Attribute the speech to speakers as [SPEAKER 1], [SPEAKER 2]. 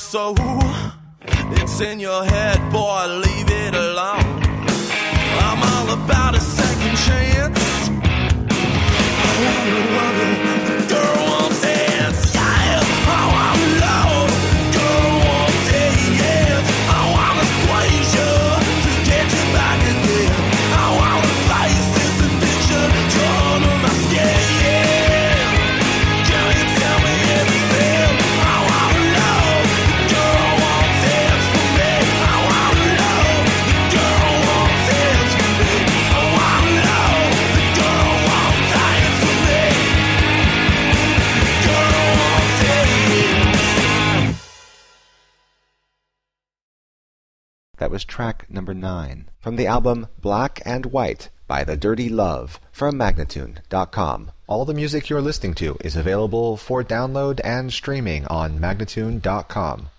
[SPEAKER 1] so it's in your head, boy, leave it alone. I'm all about a second chance. I wanna love it, the girl wants hands, yeah. I wanna love, the girl wants hands. I wanna squeeze you to get you back again. I wanna face this addiction, draw under my skin, yeah. Can you tell me everything? I wanna love, the girl wants hands from me. I wanna love, the girl wants hands from me. I wanna love, the girl wants hands from me. Girl wants hands.
[SPEAKER 2] That was track number 9 from the album Black and White by The Dirty Love from Magnatune.com. All the music you're listening to is available for download and streaming on Magnatune.com.